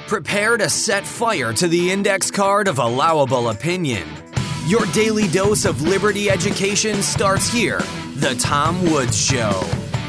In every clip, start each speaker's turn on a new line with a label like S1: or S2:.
S1: Prepare to set fire to the index card of allowable opinion. Your daily dose of liberty education starts here. The Tom Woods Show.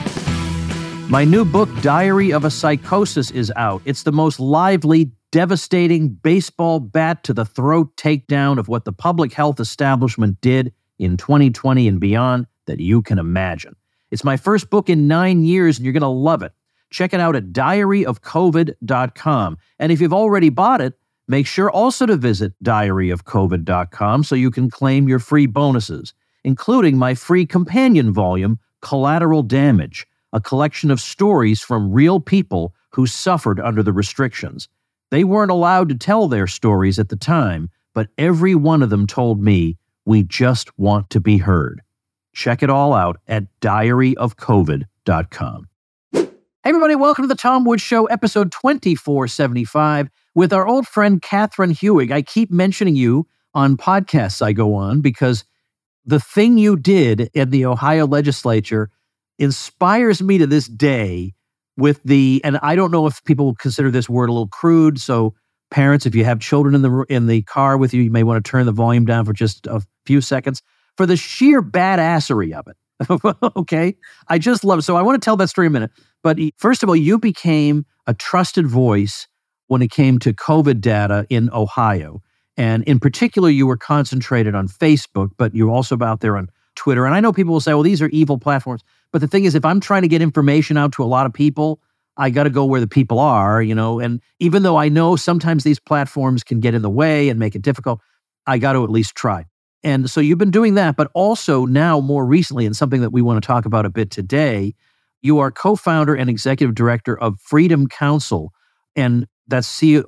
S2: My new book, Diary of a Psychosis, is out. It's the most lively, devastating baseball bat to the throat takedown of what the public health establishment did in 2020 and beyond that you can imagine. It's my first book in 9 years, and you're going to love it. Check it out at diaryofcovid.com. And if you've already bought it, make sure also to visit diaryofcovid.com so you can claim your free bonuses, including my free companion volume, Collateral Damage, a collection of stories from real people who suffered under the restrictions. They weren't allowed to tell their stories at the time, but every one of them told me, we just want to be heard. Check it all out at diaryofcovid.com. Hey everybody, welcome to the Tom Woods Show, episode 2475, with our old friend Catherine Hewig. I keep mentioning you on podcasts I go on because the thing you did in the Ohio legislature inspires me to this day with and I don't know if people consider this word a little crude, so parents, if you have children in the car with you, you may want to turn the volume down for just a few seconds, for the sheer badassery of it. Okay? I just love it. So I want to tell that story in a minute. But first of all, you became a trusted voice when it came to COVID data in Ohio. And in particular, you were concentrated on Facebook, but you're also out there on Twitter. And I know people will say, well, these are evil platforms. But the thing is, if I'm trying to get information out to a lot of people, I got to go where the people are, and even though I know sometimes these platforms can get in the way and make it difficult, I got to at least try. And so you've been doing that, but also now more recently, and something that we want to talk about a bit today, you are co-founder and executive director of Freedom Counsel, and that's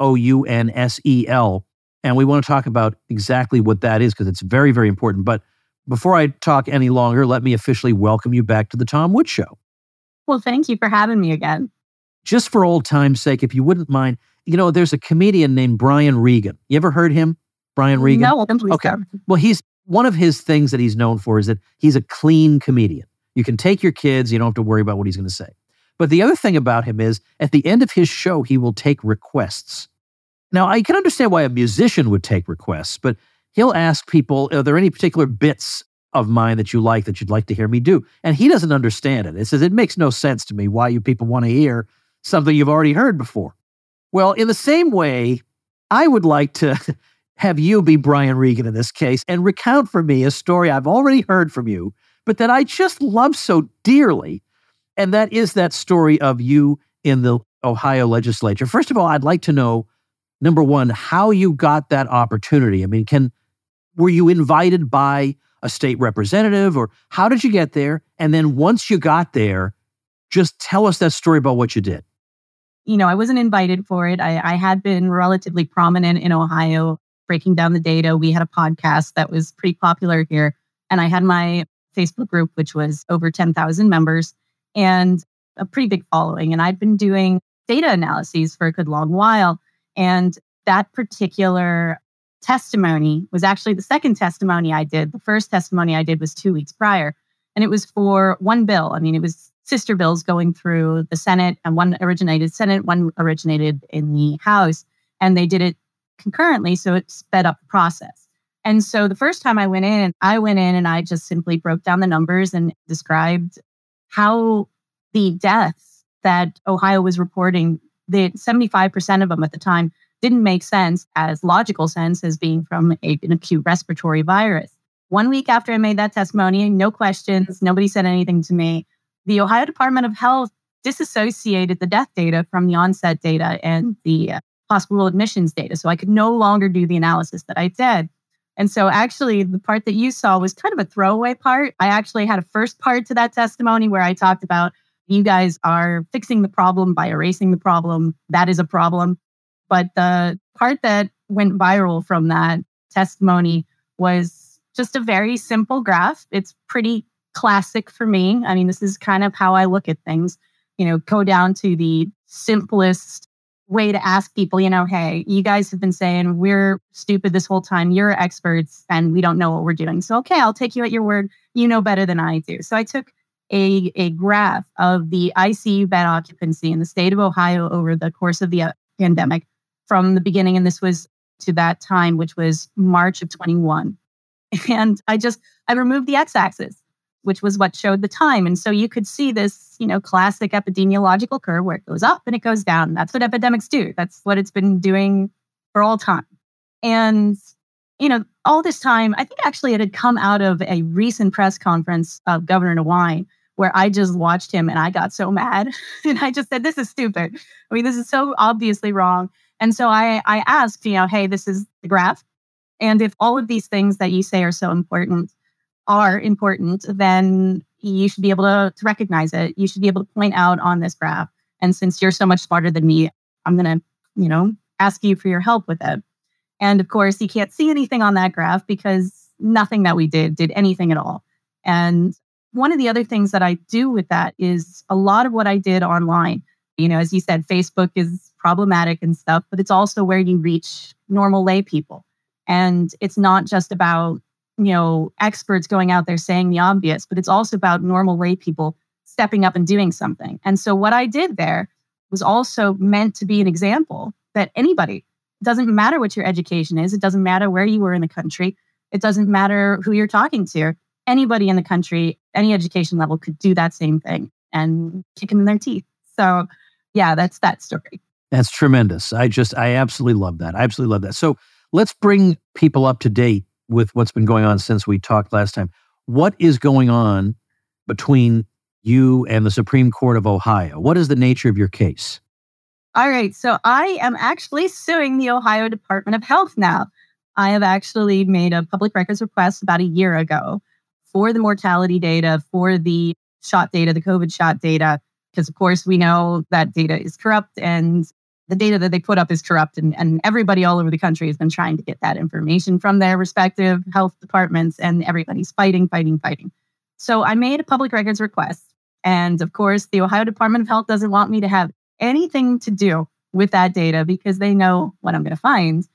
S2: COUNSEL. And we want to talk about exactly what that is because it's very, very important. But before I talk any longer, let me officially welcome you back to the Tom Woods Show.
S3: Well, thank you for having me again.
S2: Just for old time's sake, if you wouldn't mind, there's a comedian named Brian Regan. You ever heard him, Brian Regan?
S3: No, please.
S2: Okay. Well, one of his things that he's known for is that he's a clean comedian. You can take your kids, you don't have to worry about what he's going to say. But the other thing about him is, at the end of his show, he will take requests. Now, I can understand why a musician would take requests, but he'll ask people, are there any particular bits of mine that you like that you'd like to hear me do? And he doesn't understand it. It says, it makes no sense to me why you people want to hear something you've already heard before. Well, in the same way, I would like to have you be Brian Regan in this case and recount for me a story I've already heard from you, but that I just love so dearly. And that is that story of you in the Ohio legislature. First of all, I'd like to know, number one, how you got that opportunity. I mean, were you invited by a state representative, or how did you get there? And then once you got there, just tell us that story about what you did.
S3: I wasn't invited for it. I had been relatively prominent in Ohio, breaking down the data. We had a podcast that was pretty popular here. And I had my Facebook group, which was over 10,000 members and a pretty big following. And I'd been doing data analyses for a good long while. And that particular testimony was actually the second testimony I did. The first testimony I did was 2 weeks prior. And it was for one bill. I mean, it was sister bills going through the Senate, and one originated Senate, one originated in the House, and they did it concurrently, so it sped up the process. And so the first time I went in and I just simply broke down the numbers and described how the deaths that Ohio was reporting, the 75% of them at the time didn't make sense as logical sense as being from an acute respiratory virus. 1 week after I made that testimony, no questions, nobody said anything to me. The Ohio Department of Health disassociated the death data from the onset data and the hospital admissions data. So I could no longer do the analysis that I did. And so actually the part that you saw was kind of a throwaway part. I actually had a first part to that testimony where I talked about you guys are fixing the problem by erasing the problem. That is a problem. But the part that went viral from that testimony was just a very simple graph. It's pretty classic for me. I mean, this is kind of how I look at things, go down to the simplest way to ask people, hey, you guys have been saying we're stupid this whole time. You're experts and we don't know what we're doing. So, okay, I'll take you at your word. You know better than I do. So I took a graph of the ICU bed occupancy in the state of Ohio over the course of the pandemic from the beginning. And this was to that time, which was March of 21. And I removed the x-axis, which was what showed the time. And so you could see this, classic epidemiological curve where it goes up and it goes down. That's what epidemics do. That's what it's been doing for all time. And, all this time, I think actually it had come out of a recent press conference of Governor DeWine, where I just watched him and I got so mad. And I just said, this is stupid. I mean, this is so obviously wrong. And so I asked, hey, this is the graph. And if all of these things that you say are important, then you should be able to recognize it. You should be able to point out on this graph. And since you're so much smarter than me, I'm going to, ask you for your help with it. And of course, you can't see anything on that graph because nothing that we did anything at all. And one of the other things that I do with that is a lot of what I did online. As you said, Facebook is problematic and stuff, but it's also where you reach normal lay people. And it's not just about, experts going out there saying the obvious, but it's also about normal lay people stepping up and doing something. And so what I did there was also meant to be an example that anybody, doesn't matter what your education is, it doesn't matter where you were in the country, it doesn't matter who you're talking to, anybody in the country, any education level could do that same thing and kick them in their teeth. So yeah, that's that story.
S2: That's tremendous. I absolutely love that. I absolutely love that. So let's bring people up to date with what's been going on since we talked last time. What is going on between you and the Supreme Court of Ohio? What is the nature of your case?
S3: All right. So I am actually suing the Ohio Department of Health now. I have actually made a public records request about a year ago for the mortality data, for the shot data, the COVID shot data, because of course we know that data is corrupt and the data that they put up is corrupt, and everybody all over the country has been trying to get that information from their respective health departments, and everybody's fighting. So I made a public records request. And of course, the Ohio Department of Health doesn't want me to have anything to do with that data because they know what I'm going to find.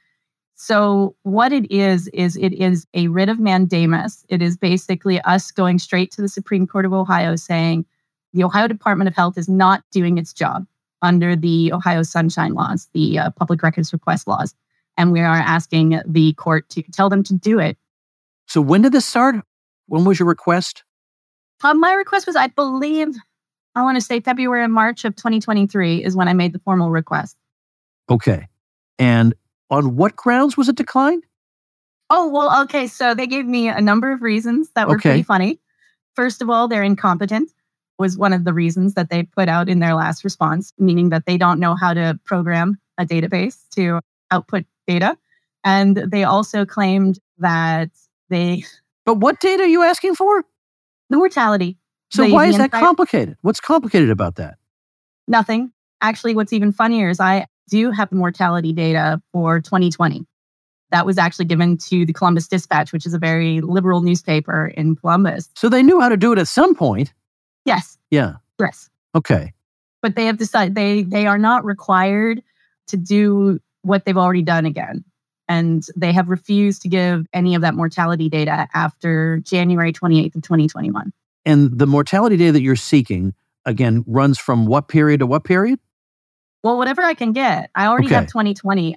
S3: So what it is a writ of mandamus. It is basically us going straight to the Supreme Court of Ohio saying the Ohio Department of Health is not doing its job under the Ohio Sunshine Laws, the public records request laws. And we are asking the court to tell them to do it.
S2: So when did this start? When was your request?
S3: My request was, I believe, I want to say February and March of 2023 is when I made the formal request.
S2: Okay. And on what grounds was it declined?
S3: Oh, well, okay. So they gave me a number of reasons that were pretty funny. First of all, they're incompetent was one of the reasons that they put out in their last response, meaning that they don't know how to program a database to output data. And they also claimed that
S2: But what data are you asking for?
S3: The mortality.
S2: So why is that complicated? What's complicated about that?
S3: Nothing. Actually, what's even funnier is I do have the mortality data for 2020. That was actually given to the Columbus Dispatch, which is a very liberal newspaper in Columbus.
S2: So they knew how to do it at some point.
S3: Yes.
S2: Yeah.
S3: Yes.
S2: Okay.
S3: But they have decided they are not required to do what they've already done again. And they have refused to give any of that mortality data after January 28th of 2021.
S2: And the mortality data that you're seeking, again, runs from what period to what period?
S3: Well, whatever I can get. I already have 2020.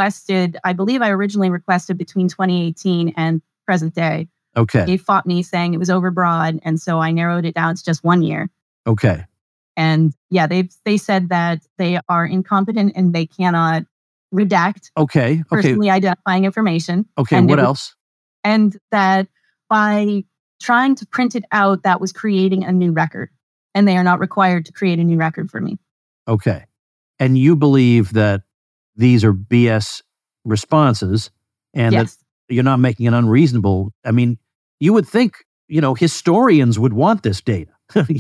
S3: I believe I originally requested between 2018 and present day.
S2: Okay.
S3: They fought me saying it was overbroad. And so I narrowed it down to just 1 year.
S2: Okay.
S3: And yeah, they said that they are incompetent and they cannot redact personally identifying information.
S2: Okay,
S3: and
S2: what else?
S3: And that by trying to print it out, that was creating a new record. And they are not required to create a new record for me.
S2: Okay. And you believe that these are BS responses and that you're not making an unreasonable... I mean, you would think, historians would want this data.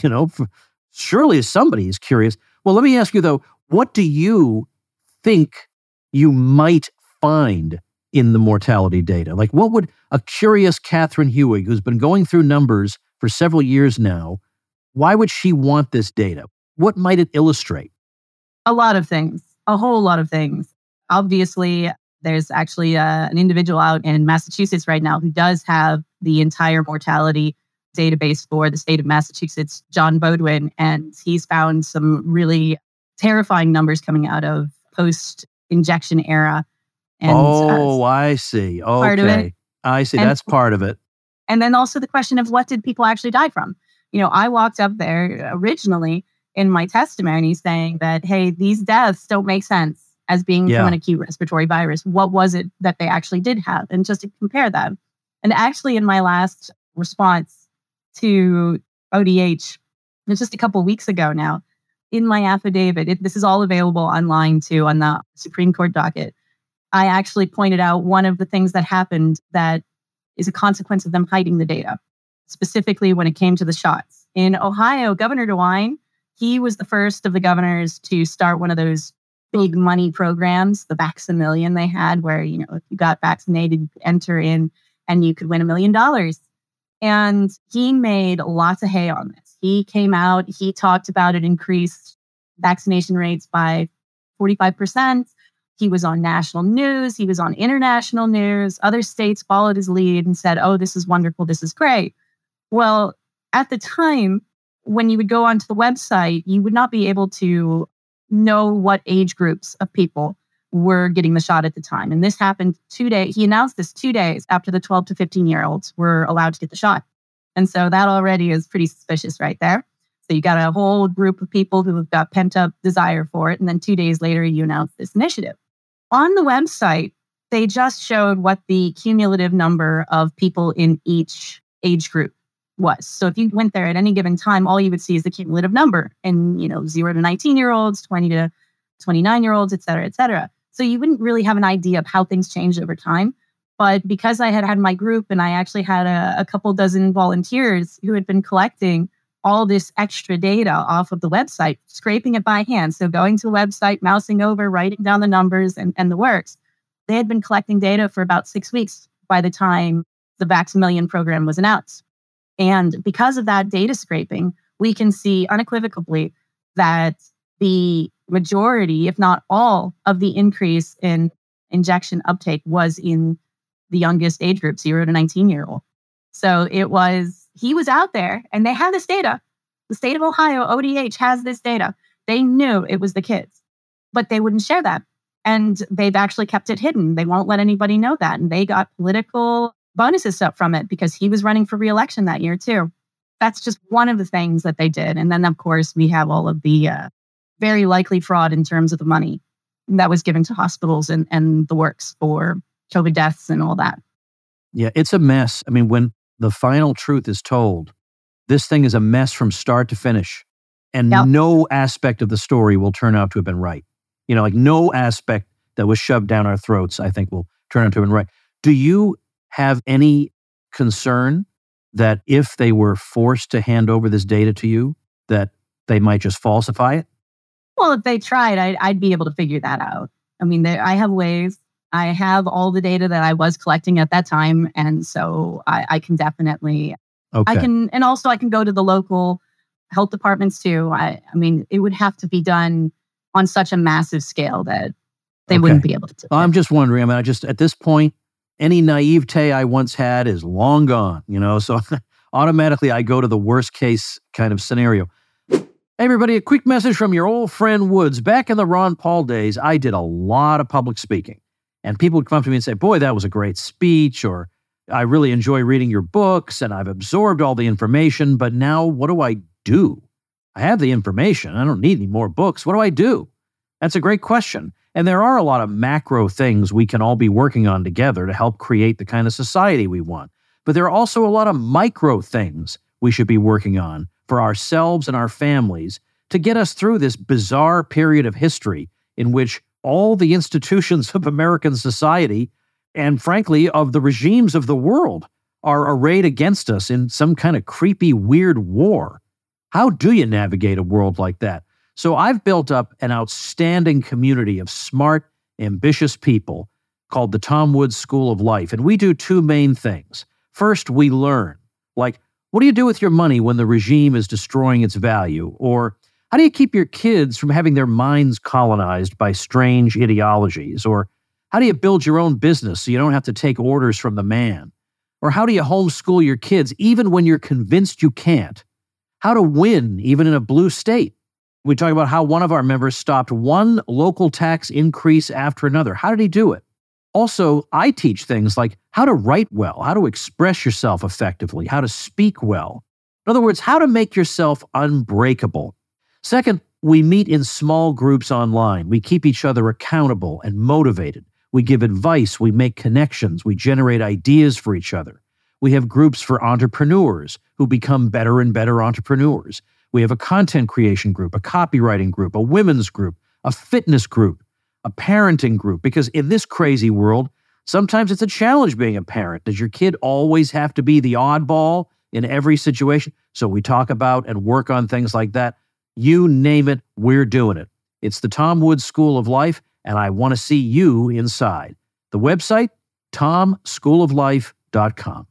S2: Surely somebody is curious. Well, let me ask you, though, what do you think you might find in the mortality data? Like, what would a curious Catherine Hewig, who's been going through numbers for several years now, why would she want this data? What might it illustrate?
S3: A lot of things, a whole lot of things. Obviously, there's actually an individual out in Massachusetts right now who does have the entire mortality database for the state of Massachusetts, John Bodwin, and he's found some really terrifying numbers coming out of post injection era. And
S2: I see.
S3: Part of it.
S2: Okay. I see.
S3: And-
S2: That's part of it.
S3: And then also the question of what did people actually die from? I walked up there originally in my testimony saying that, hey, these deaths don't make sense as being from an acute respiratory virus. What was it that they actually did have? And just to compare them. And actually in my last response to ODH, just a couple of weeks ago now, in my affidavit, this is all available online too on the Supreme Court docket. I actually pointed out one of the things that happened that is a consequence of them hiding the data, specifically when it came to the shots. In Ohio, Governor DeWine, he was the first of the governors to start one of those big money programs, the Vax-A-Million they had, where, if you got vaccinated, you could enter in and you could win $1 million. And he made lots of hay on this. He came out, he talked about it increased vaccination rates by 45%. He was on national news. He was on international news. Other states followed his lead and said, oh, this is wonderful. This is great. Well, at the time, when you would go onto the website, you would not be able to know what age groups of people were getting the shot at the time. And this happened 2 days. He announced this 2 days after the 12 to 15-year-olds were allowed to get the shot. And so that already is pretty suspicious right there. So you got a whole group of people who have got pent up desire for it. And then 2 days later, you announce this initiative. On the website, they just showed what the cumulative number of people in each age group was. So if you went there at any given time, all you would see is the cumulative number and, 0 to 19-year-olds, 20 to 29-year-olds, et cetera, et cetera. So you wouldn't really have an idea of how things changed over time. But because I had my group and I actually had a couple dozen volunteers who had been collecting all this extra data off of the website, scraping it by hand. So going to the website, mousing over, writing down the numbers and the works. They had been collecting data for about 6 weeks by the time the Vax-A-Million program was announced. And because of that data scraping, we can see unequivocally that the majority, if not all, of the increase in injection uptake was in the youngest age group, 0 to 19-year-old. So he was out there and they had this data. The state of Ohio, ODH, has this data. They knew it was the kids, but they wouldn't share that. And they've actually kept it hidden. They won't let anybody know that. And they got political bonuses up from it because he was running for re-election that year too. That's just one of the things that they did. And then, of course, we have all of the very likely fraud in terms of the money that was given to hospitals and the works for COVID deaths and all that.
S2: Yeah, it's a mess. I mean, when the final truth is told, this thing is a mess from start to finish. And no aspect of the story will turn out to have been right. No aspect that was shoved down our throats, I think, will turn out to have been right. Do you have any concern that if they were forced to hand over this data to you, that they might just falsify it?
S3: Well, if they tried, I'd be able to figure that out. I mean, I have ways. I have all the data that I was collecting at that time. And so I can definitely, I can go to the local health departments too. I mean, it would have to be done on such a massive scale that they wouldn't be able to.
S2: Well, I'm just wondering, I mean, at this point, any naivete I once had is long gone, so automatically I go to the worst case kind of scenario. Hey, everybody, a quick message from your old friend Woods. Back in the Ron Paul days, I did a lot of public speaking. And people would come up to me and say, boy, that was a great speech, or I really enjoy reading your books, and I've absorbed all the information, but now what do I do? I have the information. I don't need any more books. What do I do? That's a great question. And there are a lot of macro things we can all be working on together to help create the kind of society we want. But there are also a lot of micro things we should be working on for ourselves and our families to get us through this bizarre period of history in which all the institutions of American society and, frankly, of the regimes of the world are arrayed against us in some kind of creepy, weird war. How do you navigate a world like that? So I've built up an outstanding community of smart, ambitious people called the Tom Woods School of Life. And we do two main things. First, we learn. Like, what do you do with your money when the regime is destroying its value? Or how do you keep your kids from having their minds colonized by strange ideologies? Or how do you build your own business so you don't have to take orders from the man? Or how do you homeschool your kids even when you're convinced you can't? How to win even in a blue state? We talk about how one of our members stopped one local tax increase after another. How did he do it? Also, I teach things like how to write well, how to express yourself effectively, how to speak well. In other words, how to make yourself unbreakable. Second, we meet in small groups online. We keep each other accountable and motivated. We give advice, we make connections, we generate ideas for each other. We have groups for entrepreneurs who become better and better entrepreneurs. We have a content creation group, a copywriting group, a women's group, a fitness group, a parenting group, because in this crazy world, sometimes it's a challenge being a parent. Does your kid always have to be the oddball in every situation? So we talk about and work on things like that. You name it, we're doing it. It's the Tom Woods School of Life, and I want to see you inside. The website, tomschooloflife.com.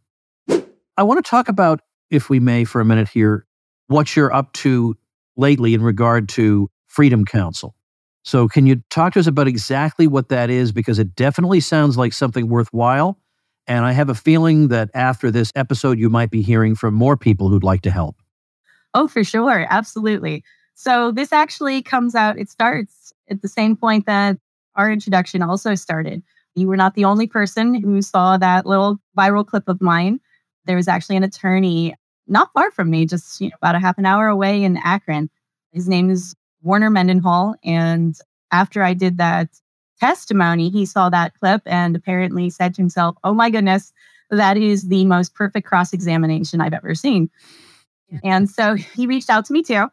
S2: I want to talk about, if we may, for a minute here, what you're up to lately in regard to Freedom Council. So can you talk to us about exactly what that is? Because it definitely sounds like something worthwhile. And I have a feeling that after this episode, you might be hearing from more people who'd like to help.
S3: Oh, for sure. Absolutely. So this actually it starts at the same point that our introduction also started. You were not the only person who saw that little viral clip of mine. There was actually an attorney not far from me, just about a half an hour away in Akron. His name is Warner Mendenhall. And after I did that testimony, he saw that clip and apparently said to himself, "Oh my goodness, that is the most perfect cross-examination I've ever seen." Yeah. And so he reached out to me too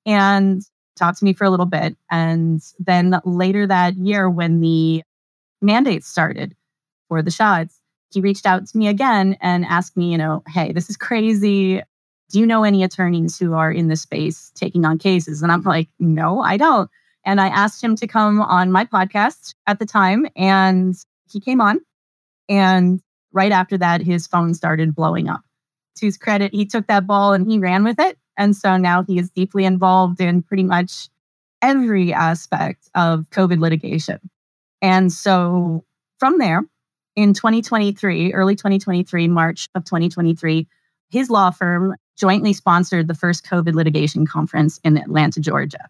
S3: and talked to me for a little bit. And then later that year, when the mandate started for the shots, he reached out to me again and asked me, "Hey, this is crazy. Do you know any attorneys who are in this space taking on cases?" And I'm like, "No, I don't." And I asked him to come on my podcast at the time, and he came on. And right after that, his phone started blowing up. To his credit, he took that ball and he ran with it. And so now he is deeply involved in pretty much every aspect of COVID litigation. And so from there, in 2023, early 2023, March of 2023, his law firm jointly sponsored the first COVID litigation conference in Atlanta, Georgia.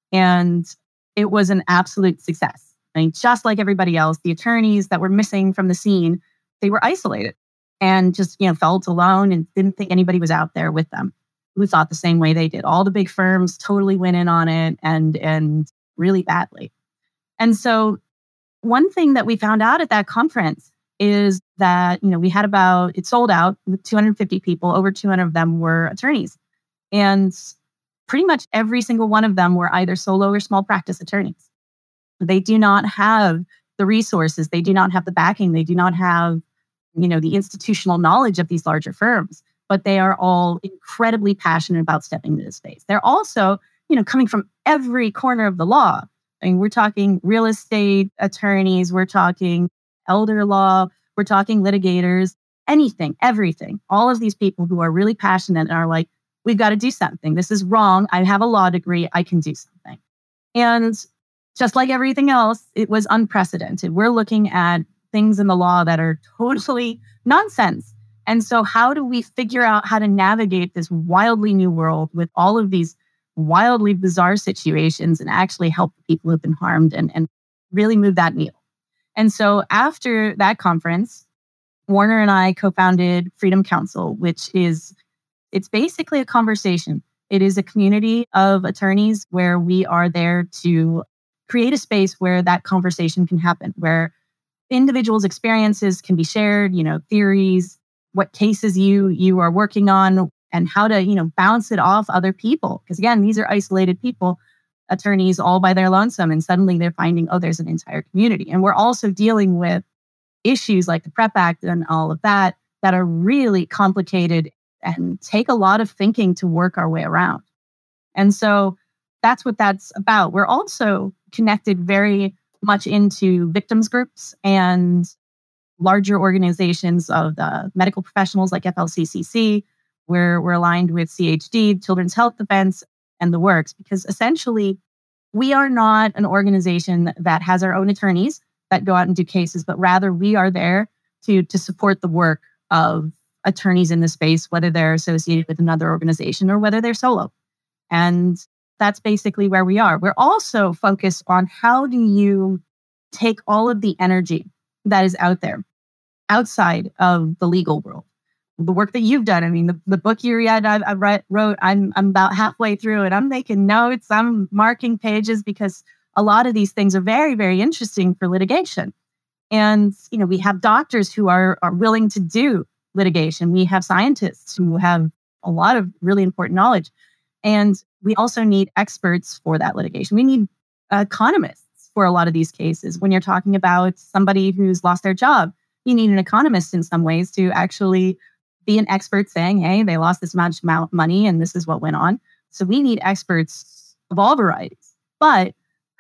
S3: And it was an absolute success. I mean, just like everybody else, the attorneys that were missing from the scene, they were isolated and just, felt alone and didn't think anybody was out there with them who thought the same way they did. All the big firms totally went in on it and really badly. And so one thing that we found out at that conference is that, we had it sold out with 250 people. Over 200 of them were attorneys. And pretty much every single one of them were either solo or small practice attorneys. They do not have the resources. They do not have the backing. They do not have, the institutional knowledge of these larger firms. But they are all incredibly passionate about stepping into this space. They're also, coming from every corner of the law. I mean, we're talking real estate attorneys, we're talking elder law, we're talking litigators, anything, everything. All of these people who are really passionate and are like, we've got to do something. This is wrong. I have a law degree. I can do something. And just like everything else, it was unprecedented. We're looking at things in the law that are totally nonsense. And so how do we figure out how to navigate this wildly new world with all of these wildly bizarre situations and actually help the people who've been harmed and really move that needle? And so after that conference, Warner and I co-founded Freedom Council, which it's basically a conversation. It is a community of attorneys where we are there to create a space where that conversation can happen, where individuals' experiences can be shared, theories, what cases you are working on, and how to, bounce it off other people. Because again, these are isolated people, attorneys all by their lonesome, and suddenly they're finding, oh, there's an entire community. And we're also dealing with issues like the PrEP Act and all of that are really complicated and take a lot of thinking to work our way around. And so that's what that's about. We're also connected very much into victims groups and larger organizations of the medical professionals like FLCCC. We're aligned with CHD, Children's Health Defense, and the works, because essentially we are not an organization that has our own attorneys that go out and do cases, but rather we are there to support the work of attorneys in the space, whether they're associated with another organization or whether they're solo. And that's basically where we are. We're also focused on how do you take all of the energy that is out there, outside of the legal world. The work that you've done, I mean, the book you read, wrote, I'm about halfway through it. I'm making notes, I'm marking pages because a lot of these things are very, very interesting for litigation. And, we have doctors who are willing to do litigation. We have scientists who have a lot of really important knowledge. And we also need experts for that litigation. We need economists for a lot of these cases. When you're talking about somebody who's lost their job, you need an economist in some ways to actually be an expert saying, hey, they lost this much amount of money and this is what went on. So we need experts of all varieties. But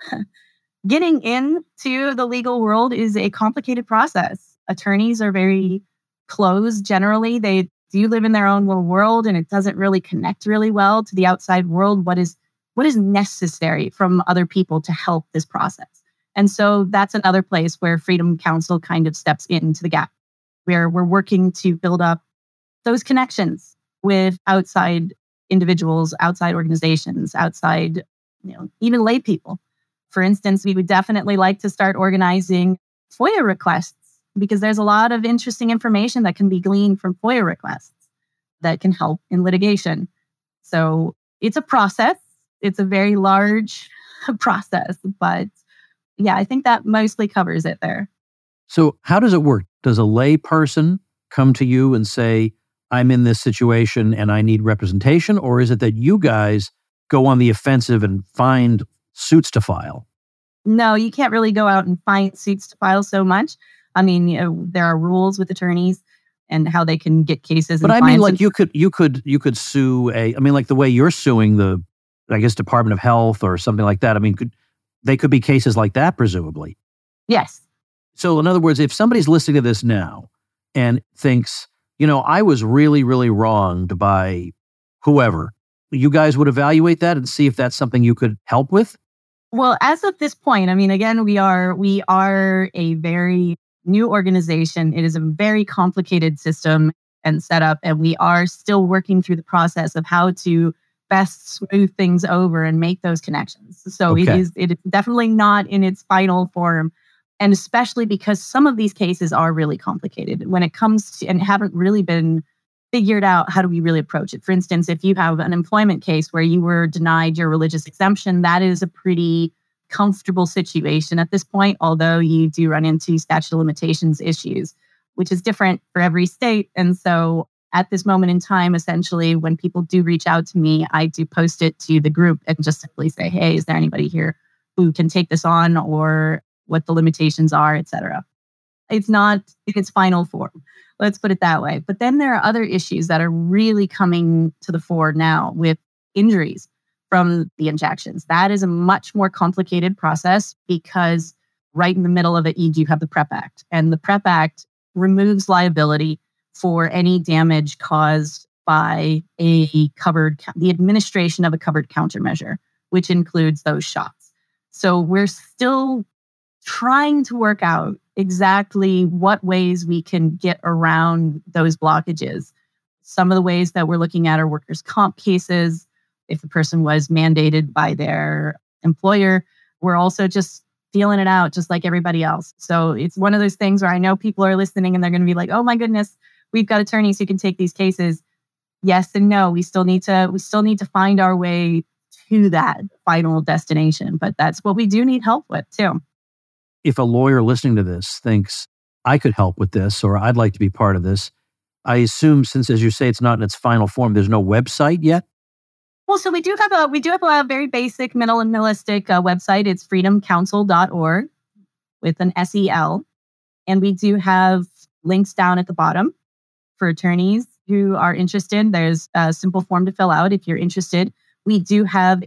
S3: getting into the legal world is a complicated process. Attorneys are very closed generally. They do live in their own little world, and it doesn't really connect really well to the outside world. What is necessary from other people to help this process? And so that's another place where Freedom Counsel kind of steps into the gap, where we're working to build up those connections with outside individuals, outside organizations, outside, even lay people. For instance, we would definitely like to start organizing FOIA requests, because there's a lot of interesting information that can be gleaned from FOIA requests that can help in litigation. So it's a process. It's a very large process, but yeah, I think that mostly covers it there.
S2: So how does it work? Does a lay person come to you and say, I'm in this situation and I need representation? Or is it that you guys go on the offensive and find suits to file?
S3: No, you can't really go out and find suits to file so much. I mean, there are rules with attorneys and how they can get cases.
S2: But I mean, like you could sue like the way you're suing the, I guess, Department of Health or something like that. I mean, they could be cases like that, presumably.
S3: Yes.
S2: So in other words, if somebody's listening to this now and thinks, I was really, really wronged by whoever, you guys would evaluate that and see if that's something you could help with?
S3: Well, as of this point, I mean, again, we are a very new organization. It is a very complicated system and setup, and we are still working through the process of how to best smooth things over and make those connections. So
S2: Okay.
S3: it is definitely not in its final form. And especially because some of these cases are really complicated when it comes to, and haven't really been figured out, how do we really approach it? For instance, if you have an employment case where you were denied your religious exemption, that is a pretty comfortable situation at this point, although you do run into statute of limitations issues, which is different for every state. And so at this moment in time, essentially, when people do reach out to me, I do post it to the group and just simply say, hey, is there anybody here who can take this on, or what the limitations are, et cetera. It's not in its final form. Let's put it that way. But then there are other issues that are really coming to the fore now with injuries from the injections. That is a much more complicated process because right in the middle of it, you do have the PrEP Act. And the PrEP Act removes liability for any damage caused by the administration of a covered countermeasure, which includes those shots. So we're still trying to work out exactly what ways we can get around those blockages. Some of the ways that we're looking at are workers' comp cases. If a person was mandated by their employer, we're also just feeling it out just like everybody else. So it's one of those things where I know people are listening and they're going to be like, oh my goodness, we've got attorneys who can take these cases. Yes and no. We still need to find our way to that final destination, but that's what we do need help with too.
S2: If a lawyer listening to this thinks, I could help with this, or I'd like to be part of this, I assume, since, as you say, it's not in its final form, there's no website yet?
S3: Well, so we do have a very basic minimalistic website. It's freedomcounsel.org with an SEL. And we do have links down at the bottom for attorneys who are interested. There's a simple form to fill out if you're interested. We do have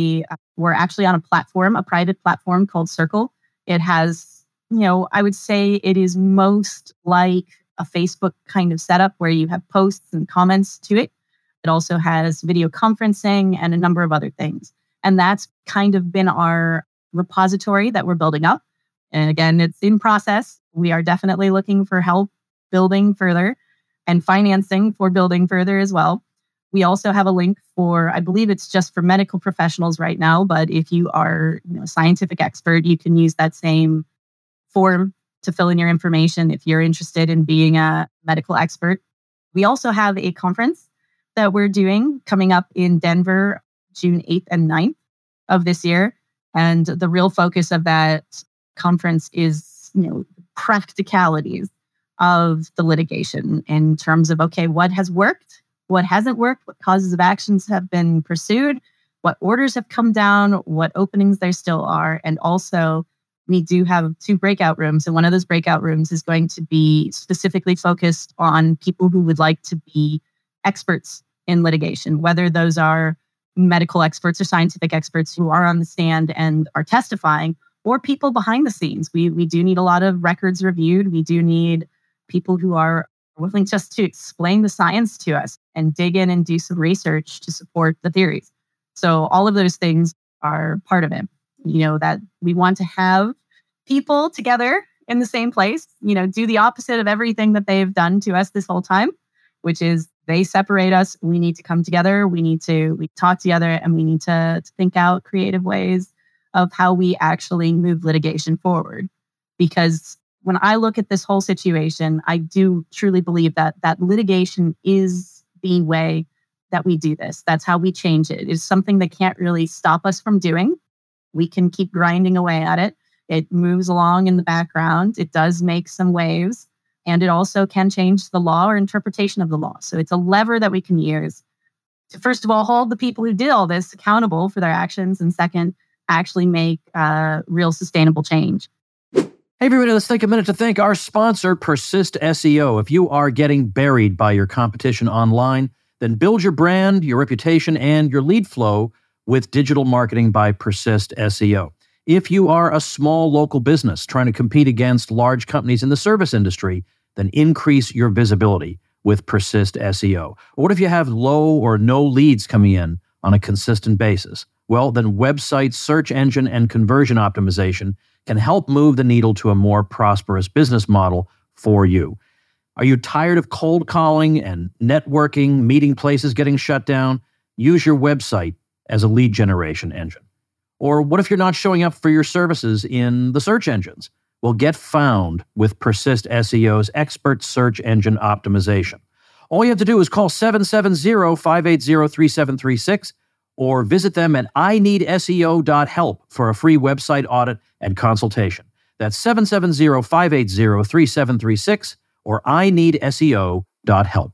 S3: we're actually on a private platform called Circle. It has, I would say it is most like a Facebook kind of setup where you have posts and comments to it. It also has video conferencing and a number of other things. And that's kind of been our repository that we're building up. And again, it's in process. We are definitely looking for help building further and financing for building further as well. We also have a link for, I believe it's just for medical professionals right now, but if you are a scientific expert, you can use that same form to fill in your information if you're interested in being a medical expert. We also have a conference that we're doing coming up in Denver, June 8th and 9th of this year. And the real focus of that conference is, practicalities of the litigation in terms of, okay, what has worked, what hasn't worked, what causes of actions have been pursued, what orders have come down, what openings there still are. And also, we do have 2 breakout rooms. And one of those breakout rooms is going to be specifically focused on people who would like to be experts in litigation, whether those are medical experts or scientific experts who are on the stand and are testifying, or people behind the scenes. We do need a lot of records reviewed. We do need people who are willing just to explain the science to us and dig in and do some research to support the theories. So all of those things are part of it. That we want to have people together in the same place, do the opposite of everything that they've done to us this whole time, which is they separate us. We need to come together. We talk together, and we need to think out creative ways of how we actually move litigation forward. Because when I look at this whole situation, I do truly believe that litigation is the way that we do this. That's how we change it. It's something that can't really stop us from doing. We can keep grinding away at it. It moves along in the background. It does make some waves, and it also can change the law or interpretation of the law. So it's a lever that we can use to, first of all, hold the people who did all this accountable for their actions, and second, actually make real sustainable change.
S2: Hey, everybody, let's take a minute to thank our sponsor, Persist SEO. If you are getting buried by your competition online, then build your brand, your reputation, and your lead flow with digital marketing by Persist SEO. If you are a small local business trying to compete against large companies in the service industry, then increase your visibility with Persist SEO. Or what if you have low or no leads coming in on a consistent basis? Well, then website search engine and conversion optimization can help move the needle to a more prosperous business model for you. Are you tired of cold calling and networking, meeting places getting shut down? Use your website as a lead generation engine. Or what if you're not showing up for your services in the search engines? Well, get found with Persist SEO's expert search engine optimization. All you have to do is call 770-580-3736 or visit them at ineedseo.help for a free website audit and consultation. That's 770-580-3736 or ineedseo.help.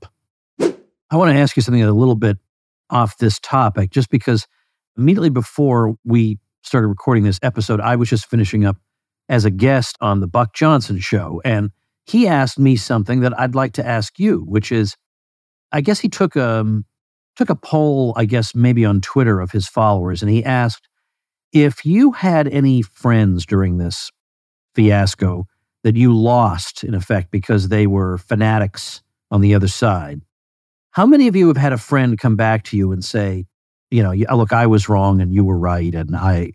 S2: I want to ask you something a little bit off this topic, just because immediately before we started recording this episode, I was just finishing up as a guest on the Buck Johnson show, and he asked me something that I'd like to ask you, which is, I guess he took a poll, I guess maybe on Twitter, of his followers, and he asked if you had any friends during this fiasco that you lost, in effect, because they were fanatics on the other side. How many of you have had a friend come back to you and say, look, I was wrong and you were right, and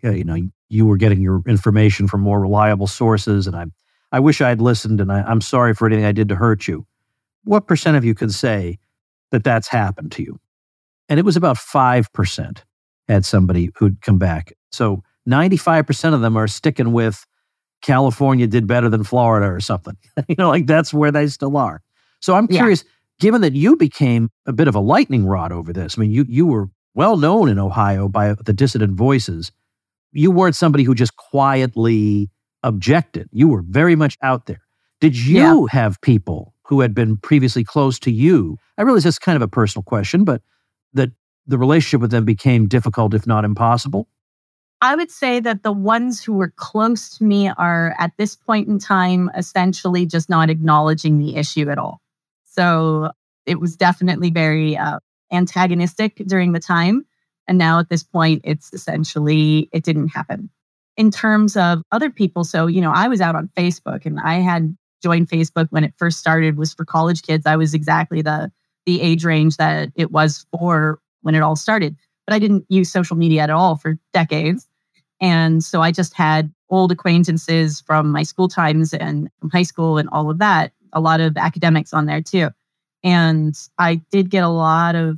S2: you were getting your information from more reliable sources, and I wish I had listened, and I'm sorry for anything I did to hurt you? What percent of you can say that that's happened to you? And it was about 5% had somebody who'd come back. So 95% of them are sticking with California did better than Florida or something. That's where they still are. So I'm curious, given that you became a bit of a lightning rod over this, I mean, you were well known in Ohio by the dissident voices. You weren't somebody who just quietly objected. You were very much out there. Did you have people who had been previously close to you? I realize it's kind of a personal question, but that the relationship with them became difficult, if not impossible?
S3: I would say that the ones who were close to me are, at this point in time, essentially just not acknowledging the issue at all. So it was definitely very antagonistic during the time. And now at this point, it's essentially, it didn't happen. In terms of other people, so, I was out on Facebook, and I had joined Facebook when it first started, was for college kids. I was exactly the age range that it was for when it all started. But I didn't use social media at all for decades. And so I just had old acquaintances from my school times and from high school and all of that, a lot of academics on there too. And I did get a lot of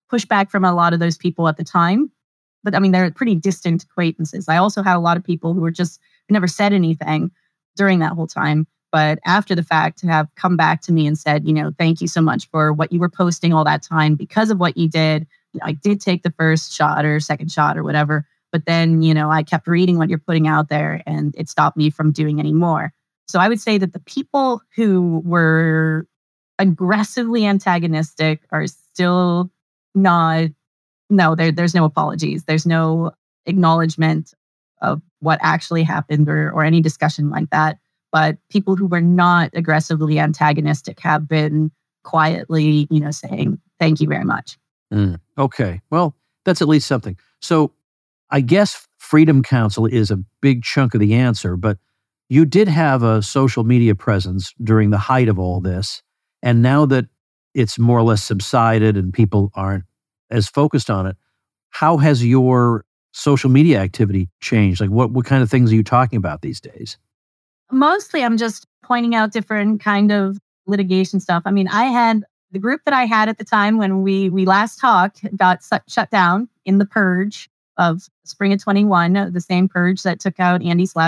S3: pushback from a lot of those people at the time. But I mean, they're pretty distant acquaintances. I also had a lot of people who never said anything during that whole time. But after the fact, have come back to me and said, thank you so much for what you were posting all that time. Because of what you did, I did take the first shot or second shot or whatever. But then, I kept reading what you're putting out there and it stopped me from doing any more. So I would say that the people who were aggressively antagonistic are still not, no, there's no apologies. There's no acknowledgement of what actually happened or any discussion like that. But people who were not aggressively antagonistic have been quietly, saying, thank you very much.
S2: Okay. Well, that's at least something. So I guess Freedom Council is a big chunk of the answer, but you did have a social media presence during the height of all this. And now that it's more or less subsided and people aren't as focused on it, how has your social media activity changed? Like what kind of things are you talking about these days?
S3: Mostly I'm just pointing out different kind of litigation stuff. I mean, I had the group that I had at the time when we last talked got shut down in the purge of spring of 21, the same purge that took out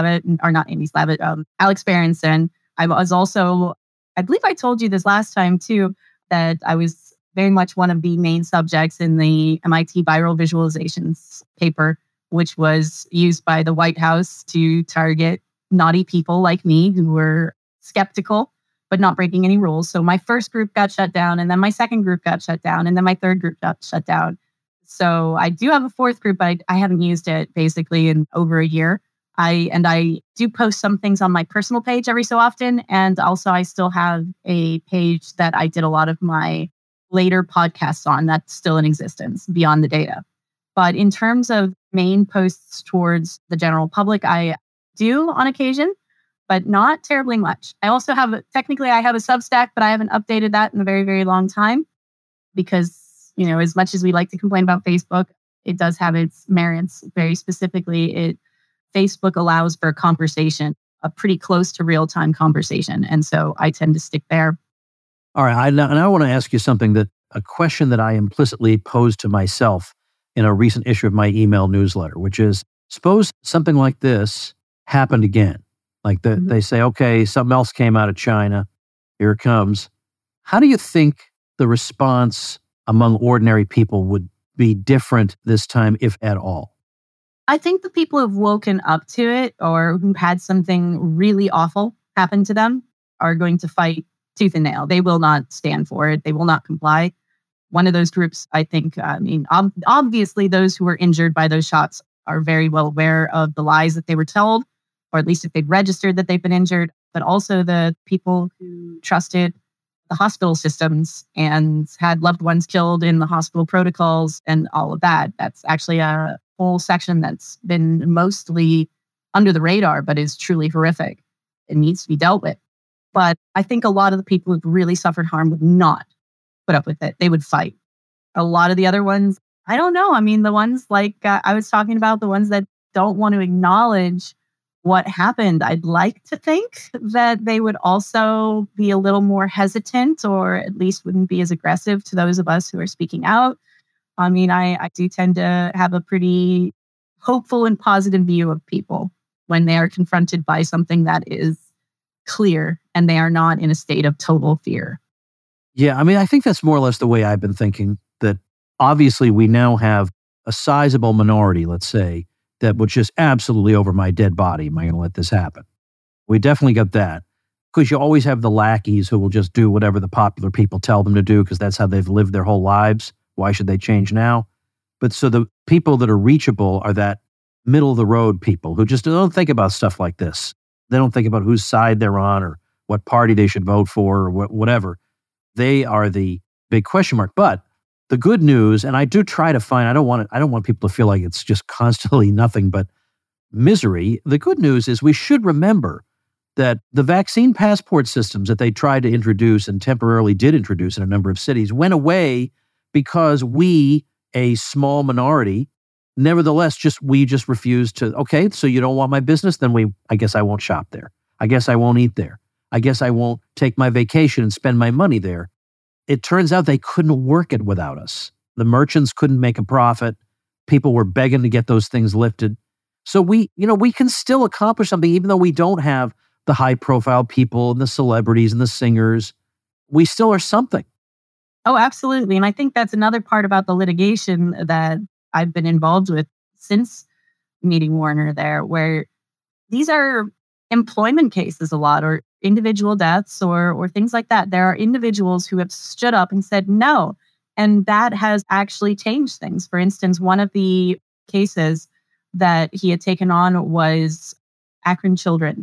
S3: Alex Berenson. I was also, I believe I told you this last time too, that I was very much one of the main subjects in the MIT viral visualizations paper, which was used by the White House to target naughty people like me who were skeptical, but not breaking any rules. So my first group got shut down, and then my second group got shut down, and then my third group got shut down. So I do have a fourth group, but I haven't used it basically in over a year. I do post some things on my personal page every so often. And also I still have a page that I did a lot of my later podcasts on that's still in existence beyond the data. But in terms of main posts towards the general public, I do on occasion, but not terribly much. I also have a Substack, but I haven't updated that in a very, very long time because, as much as we like to complain about Facebook, it does have its merits. Very specifically, Facebook allows for a conversation, a pretty close to real-time conversation. And so I tend to stick there.
S2: All right. And I want to ask you a question that I implicitly posed to myself in a recent issue of my email newsletter, which is, suppose something like this happened again. Like they say, okay, something else came out of China. Here it comes. How do you think the response among ordinary people would be different this time, if at all?
S3: I think the people who've woken up to it or who had something really awful happen to them are going to fight tooth and nail. They will not stand for it. They will not comply. One of those groups, I think, obviously those who were injured by those shots are very well aware of the lies that they were told, or at least if they'd registered that they've been injured, but also the people who trusted the hospital systems and had loved ones killed in the hospital protocols and all of that. That's actually a whole section that's been mostly under the radar, but is truly horrific. It needs to be dealt with. But I think a lot of the people who've really suffered harm would not put up with it. They would fight. A lot of the other ones, I don't know. I mean, the ones like I was talking about, the ones that don't want to acknowledge what happened, I'd like to think that they would also be a little more hesitant, or at least wouldn't be as aggressive to those of us who are speaking out. I mean, I do tend to have a pretty hopeful and positive view of people when they are confronted by something that is clear and they are not in a state of total fear.
S2: Yeah, I mean, I think that's more or less the way I've been thinking, that obviously we now have a sizable minority, let's say, that would just absolutely over my dead body, am I going to let this happen? We definitely got that. Because you always have the lackeys who will just do whatever the popular people tell them to do because that's how they've lived their whole lives. Why should they change now? But so the people that are reachable are that middle of the road people who just don't think about stuff like this. They don't think about whose side they're on or what party they should vote for or whatever. They are the big question mark. But the good news, and I do try to find, I don't want people to feel like it's just constantly nothing but misery. The good news is we should remember that the vaccine passport systems that they tried to introduce and temporarily did introduce in a number of cities went away because we, a small minority, nevertheless, we just refused to, okay, so you don't want my business? Then I guess I won't shop there. I guess I won't eat there. I guess I won't take my vacation and spend my money there. It turns out they couldn't work it without us. The merchants couldn't make a profit. People were begging to get those things lifted. So we can still accomplish something, even though we don't have the high profile people and the celebrities and the singers. We still are something.
S3: Oh, absolutely. And I think that's another part about the litigation that I've been involved with since meeting Warner there, where these are employment cases a lot, or individual deaths or things like that. There are individuals who have stood up and said no. And that has actually changed things. For instance, one of the cases that he had taken on was Akron Children,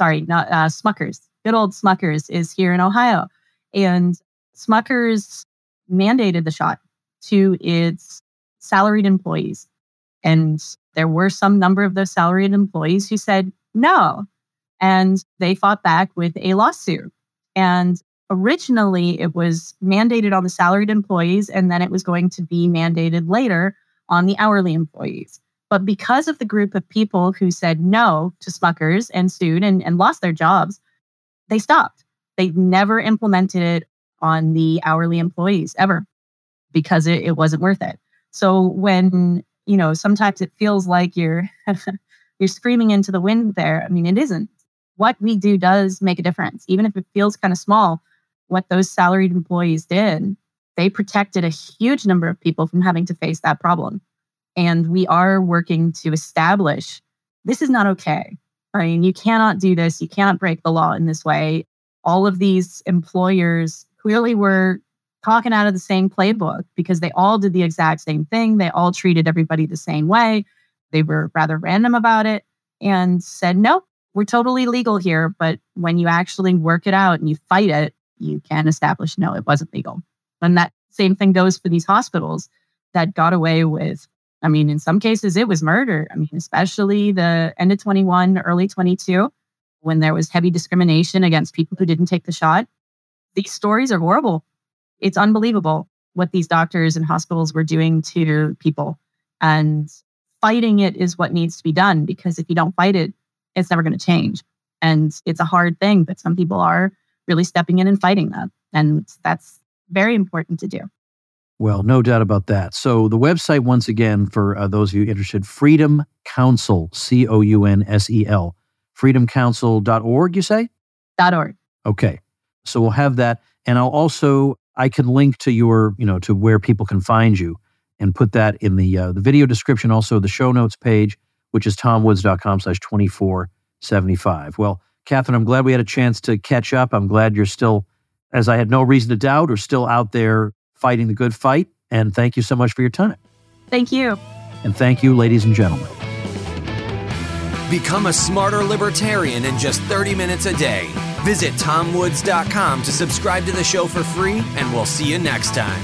S3: Smuckers. Good old Smuckers is here in Ohio. And Smuckers mandated the shot to its salaried employees. And there were some number of those salaried employees who said no. And they fought back with a lawsuit. And originally it was mandated on the salaried employees, and then it was going to be mandated later on the hourly employees. But because of the group of people who said no to Smuckers and sued and lost their jobs, they stopped. They never implemented it on the hourly employees ever, because it wasn't worth it. So when, sometimes it feels like you're screaming into the wind there. I mean, it isn't. What we do does make a difference. Even if it feels kind of small, what those salaried employees did, they protected a huge number of people from having to face that problem. And we are working to establish this is not okay. I mean, you cannot do this. You cannot break the law in this way. All of these employers clearly were talking out of the same playbook because they all did the exact same thing. They all treated everybody the same way. They were rather random about it and said, no, we're totally legal here. But when you actually work it out and you fight it, you can establish, no, it wasn't legal. And that same thing goes for these hospitals that got away with, I mean, in some cases it was murder. I mean, especially the end of 21, early 22, when there was heavy discrimination against people who didn't take the shot. These stories are horrible. It's unbelievable what these doctors and hospitals were doing to people. And fighting it is what needs to be done, because if you don't fight it, it's never going to change. And it's a hard thing, but some people are really stepping in and fighting that. And that's very important to do.
S2: Well, no doubt about that. So the website, once again, for those of you interested, Freedom Counsel, COUNSEL, freedomcounsel.org, you say?
S3: .org.
S2: Okay. So we'll have that. And I can link to your, to where people can find you and put that in the video description, also the show notes page, which is tomwoods.com/2475. Well, Catherine, I'm glad we had a chance to catch up. I'm glad you're still, as I had no reason to doubt, are still out there fighting the good fight. And thank you so much for your time.
S3: Thank you.
S2: And thank you, ladies and gentlemen.
S1: Become a smarter libertarian in just 30 minutes a day. Visit tomwoods.com to subscribe to the show for free, and we'll see you next time.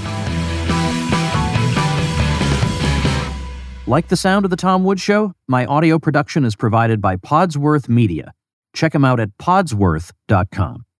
S2: Like the sound of The Tom Woods Show? My audio production is provided by Podsworth Media. Check them out at podsworth.com.